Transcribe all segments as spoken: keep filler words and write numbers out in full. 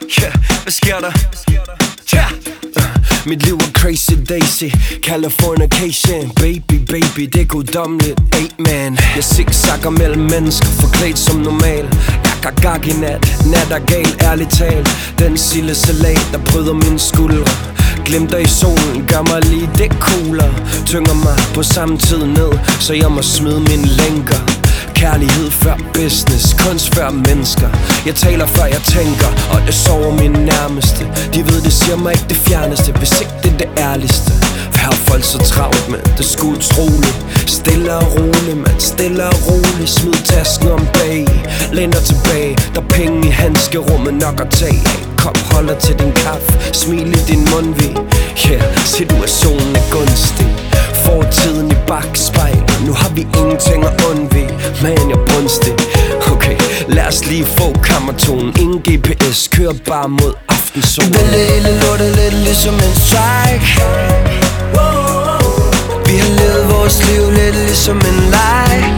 Yeah, hvad sker der? Yeah. Mit liv er crazy daisy, Californication. Baby, baby, det er guddommeligt, amen. Jeg zigzagger mellem mennesker, forklædt som normal. Jeg går gag i nat, nat er gal, ærligt talt. Den sildesalat, der bryder mine skuldre, glimter i solen, gør mig lige det coolere. Tynger mig på samme tid ned, så jeg må smide mine lænker. Kærlighed før business, kunst før mennesker. Jeg taler før jeg tænker, og det sover mine nærmeste. De ved det siger mig ikke det fjerneste, hvis ikke det er det ærligste. For her er folk så travlt med, det er sgu utroligt. Stille og roligt, man, stille og roligt. Smid tasken om bag, lænder tilbage. Der er penge i handskerummet nok at tage af. Kop holder til din kaffe, smil i din mundvig. Yeah, situationen er gunstig. Fortiden i bakspejlet, nu har vi ingenting at undvige. Man, jeg brunstig. Okay, lad os lige få kammertonen. Ingen G P S, kører bare mod aftensolen. Vi vælger hele lortet lidt ligesom en strike. Vi har levet vores liv lidt ligesom en leg.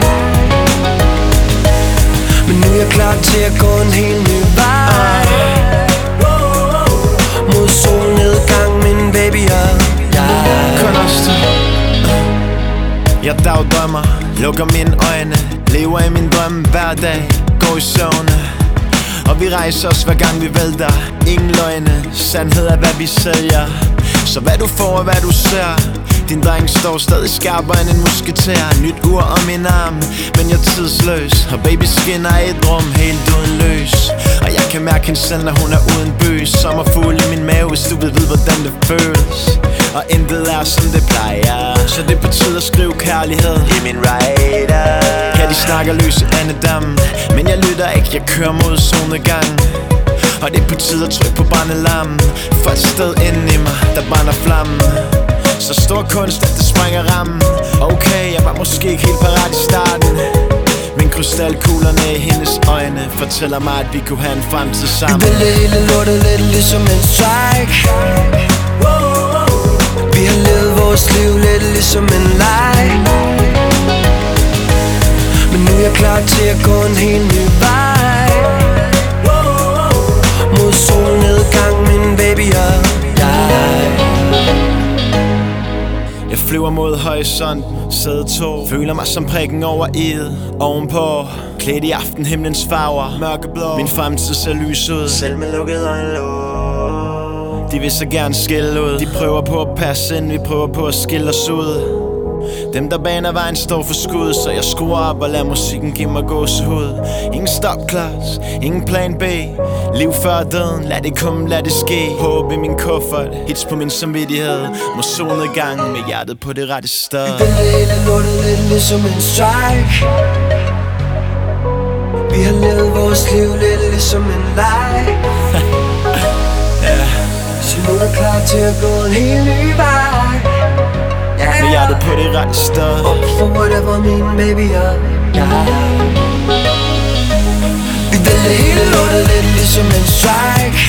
Men nu er jeg klar til at gå en helt ny vej. Mod solnedgang, min baby og jeg. Jeg dagdrømmer, lukker mine øjne, lever i min drøm hver dag, går i søvne. Og vi rejser os hver gang vi vælter. Ingen løgne, sandhed er hvad vi sælger. Så hvad du får og hvad du ser. Din dreng står stadig skarpere end en musketær. Nyt ur om min arm, men jeg er tidsløs. Og baby skinner i et rum helt uden løs. Og jeg kan mærke hende selv når hun er uden bøs. Sommerfugl i min mave, hvis du vil vide hvordan det føles. Og intet er som det plejer, så det betyder at skrive kærlighed i min rider. Ja, de snakker løs i andedam, men jeg lytter ikke, jeg kører mod solnedgang. Og det betyder tryk på brændelammen, for et sted inde i mig, der brænder flammen. Så stor kunst, at det sprænger rammen. Okay, jeg var måske ikke helt parat i starten, men krystalkuglerne i hendes øjne fortæller mig, at vi kunne have en fremtid sammen. Vi vælger hele lortet lidt ligesom en strike. Vi har levet vores liv lidt ligesom en leg. Men nu er jeg klar til at gå en helt ny vej. Mod solnedgang, min baby og jeg. Jeg flyver mod horisont, sæde to. Føler mig som prikken over i'et. Ovenpå, klædt i aftenhimlens farver, mørkeblå. Min fremtid ser lys ud, selv med lukket øjenlåg. De vil så gerne skille ud. De prøver på at passe ind, vi prøver på at skille os ud. Dem der baner vejen står for skud, så jeg skruer op og lader musikken give mig gåsehud. Ingen stopklods, ingen plan B. Liv før døden, lad det komme, lad det ske. Håb i min kuffert, hits på min samvittighed. Må solnedgang med hjertet på det rette sted. Vi vælger hele lortet lidt ligesom en strike. Vi har levet vores liv lidt ligesom en leg. Ja. Så nu er jeg klar til at gå en helt ny vej. Med hjertet på det rette sted. Up for whatever, min baby og jeg. Vi vælger hele lortet lidt ligesom en strike.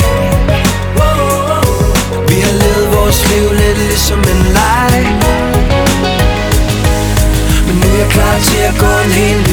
Vi har levet vores liv lidt ligesom en leg. Men nu er jeg klar til at gå en helt ny